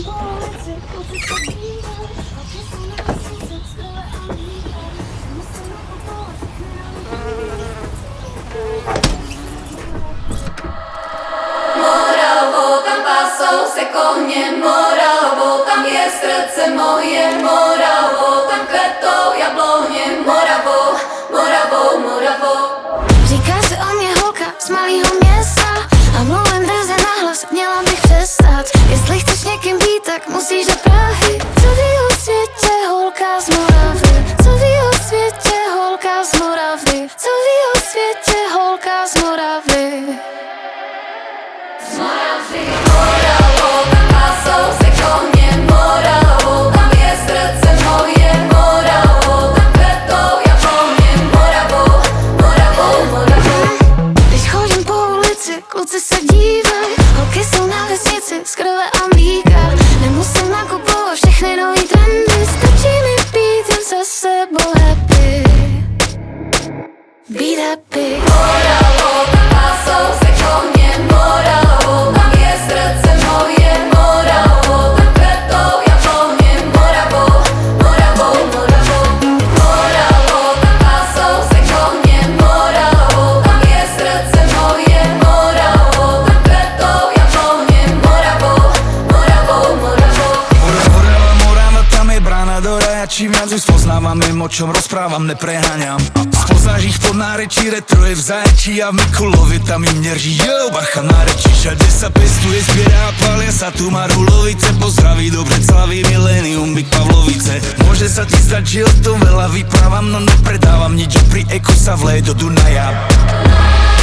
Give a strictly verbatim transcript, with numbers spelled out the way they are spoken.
Moravo, tam pásou se kohně, Moravo, tam je srdce moje, Moravo, tam kvetou jabloně, Moravo, Moravo, Moravo. Říká se o mě holka z malýho města a mluvím drze nahlas, měla bych přestat. Jestli chceš někým být, tak musíš do Prahy. Co ví o světě holka z Moravy? Co ví o světě holka z Moravy? Co ví o světě holka z Moravy? Z Moravy. Moravo, tam pásou se kohně, Moravo, tam je srdce moje, Moravo, tam kvetou jabloně, Moravo, Moravo, Moravo. Když chodím po ulici, kluci se dívaj, holky jsou na vesnici z krve a mlíka. Nemusím nakupovat všechny nový trendy, stačí mi být jen se sebou happy. Být happy. Moravo, tam pásou se kohně, Moravo, tam je srdce moje, Moravo, tam kvetou jabloně, Moravo, Moravo, Moravo. Moravo, tam pásou se kohně, Moravo, tam je srdce moje, Moravo, tam kvetou jabloně, Moravo, Moravo, Moravo. Morava, Morava, tam je brána do raja. Čím viac ju spoznávam, viem o čom rozprávam, nepreháňam. Spoznáš ich pod nárečí, retro je v Zaječí a v Mikulovi tam im nerží, jo, bacha na reči. Všade sa pestuje, zbiera a palia sa tu Marulovice. Pozdraví do Breclavy, Millennium, Big Pavlovice. Môže sa ti zdať, že o tom veľa vyprávam, no nepredávam nič, že pri Eku sa vleje do Dunaja.